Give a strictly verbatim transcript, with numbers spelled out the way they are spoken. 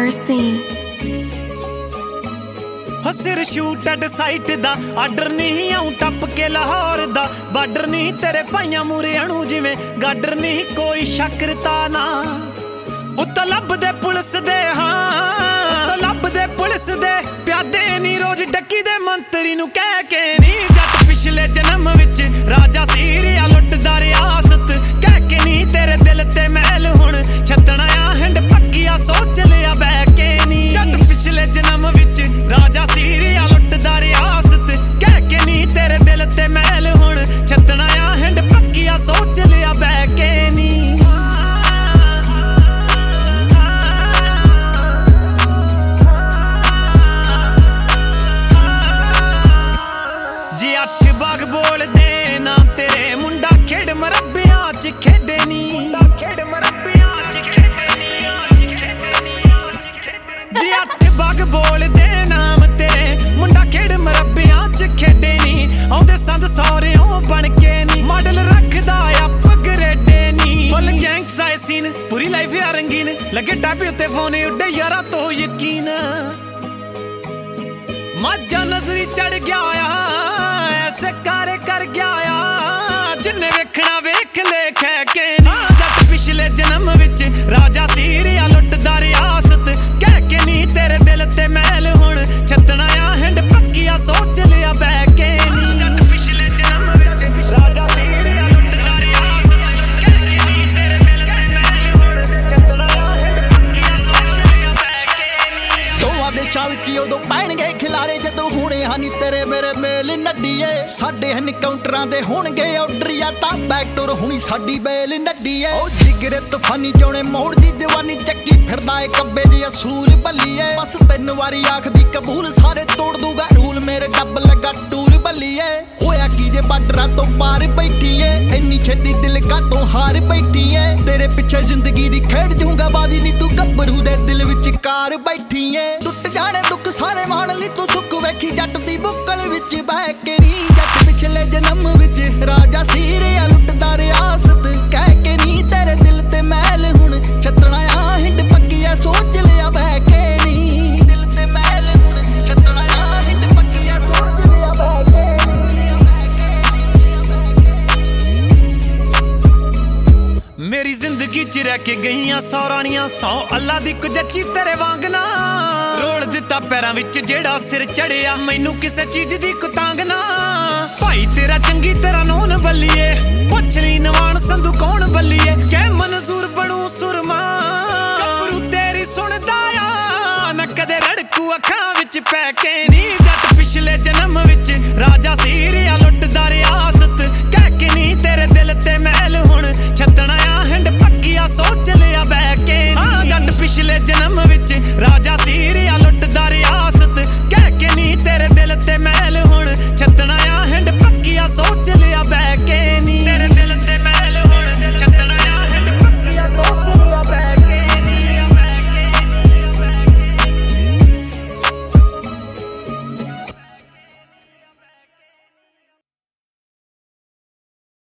Mercy हो सिर shoot at sight दा आर्डर नहीं आऊं टप के लाहौर दा बार्डर नहीं तेरे भाइयां मूरे अणु जिवें गाडर नहीं कोई शक्करता ना उत्ता लब दे पुलिस दे हाँ लब दे पुलिस दे प्यादे नी रोज डक्की दे मंत्री नू कह के नी जट पिछले जन्म विच राजा सीरिया लुटदा रियासत कह के नी तेरे दिल ते महल हुण छतना आ हिंड पक्किया सोच लिया बह के नी जट पिछले जन्म विच राजा सीरिया लुटदा रियासत कह के नी तेरे दिल ते महल हुण छतना आ हिंड पक्किया सोच लिया बह के नी जी अठ बाग बोल दे ना तेरे मुंडा खेड मरब्बियां च खेडे नी खेड मरब्बियां च खेडे नी जी अठ बाग बोल दे नाम तेरे मुंडा खेड मरब्बियां च खेडे नी आउंदे संद सौरियों बन के नी मॉडल रखदा अप ग्रेडे नी फुल गैंग्स दा सीन पूरी लाइफ यार रंगीन लगे टापी उत्ते फोन उड्डे यारा तो यकीन माजा नजरी चढ़ गया ऐसे कारे कर गया जिन्ने वेखना वेख लेख के नी जट पिछले जन्म विच राजा सीरिया लुटदा रियासत कह के नी तेरे दिल ते महल हुण छतना आ हिंड पक्किया सोच लिया बह के नी जट पिछले जन्म विच राजा सीरिया लुटदा रियासत कह के नी तेरे दिल ते महल हुण छतना आ हिंड पक्किया सोच लिया बह के नी दोवां दे चावकी उदों पैणगे खिलारे जदों हुणे हनी तेरे मेरे मेल नड्डीए साडे हन काउंटरां दे होणगे ऑर्डर या तां बैकडोर हुणी साडी बेल नड्डीए ओ जिगरे तूफानी जोणे मोड़ दी जवानी ਚੱਕੀ ਫਿਰਦਾ ਏ ਕੱਬੇ ਦੇ ਅਸੂਲ ਬੱਲੀਏ ਬਸ ਤਿੰਨ ਵਾਰੀ ਆਖਦੀ ਕਬੂਲ ਸਾਰੇ ਤੋੜ ਦੂਗਾ ਰੂਲ ਮੇਰੇ ਡੱਬ ਲੱਗਾ ਟੂਰ ਬੱਲੀਏ ਹੋਇਆ ਕੀ ਜੇ ਬਾਰਡਰਾਂ ਤੋਂ ਪਾਰ ਬੈਠੀਏ ਇੰਨੀ ਛੇਤੀ ਦਿਲ ਕਾਤੋਂ ਹਾਰ ਬੈਠੀਏ ਤੇਰੇ ਪਿੱਛੇ ਜ਼ਿੰਦਗੀ ਦੀ ਖੇਡ ਜੂੰਗਾ ਬਾਜੀ ਨੀ ਤੂੰ ਗੱਭਰੂ ਦੇ ਦਿਲ ਵਿੱਚ ਕਾਰ ਬੈਠੀਏ ਟੁੱਟ ਜਾਣੇ ਦੁੱਖ ਸਾਰੇ ਮਾਣ ਲਈ ਤੂੰ ਸੁੱਖ ਵੇਖੀ ਜੱਟ ਦੀ ਬੁੱਕਲ ਵਿੱਚ ਬਹਿ ਕੇ ਨੀ ਜੱਟ ਪਿਛਲੇ ਜਨਮ ਵਿੱਚ ਰਾਜਾ ਸੀਰਿਆ ਲੁੱਟਦਾ ਰਿਆਸਤ ਕਹਿ ਕੇ ਨੀ ਤੇਰੇ ਦਿਲ ਤੇ ਮਹਿਲ ਹੁਣ ਛਤਣਾ ਆ ਹਿੰਡ ਪੱਕੀਆ ਸੋਚ ਲਿਆ ਬਹਿ ਕੇ ਨੀ ਦਿਲ ਤੇ ਮਹਿਲ ਹੁਣ ਛਤਣਾ ਆ ਹਿੰਡ ਪੱਕੀਆ ਸੋਚ ਲਿਆ ਬਹਿ ਕੇ ਨੀ मेरी जिंदगी च रह के गईयां सौ रानियां सौ अल्लाह दी कुजच्ची तेरे वांग ना रोल दिता पैरां विच जेड़ा सिर चढ़िया मैनू किसे चीज दी कुतांग ना भाई तेरा चंगी तेरा नून बल्लीए पुछ ली नवान संधू कौन बल्लीए कै मंजूर बनू सुरमा गभरू तेरी सुनदा आ ना कदे रड़कू अखां विच पै के नी जट पिछले जन्म विच राजा सीरिया लुटदा रियासत कह के नी तेरे दिल ते महल हुण छतना हिंड पक्किया सोच लिया बह के हाँ जट पिछले जन्म विच राजा सीरिया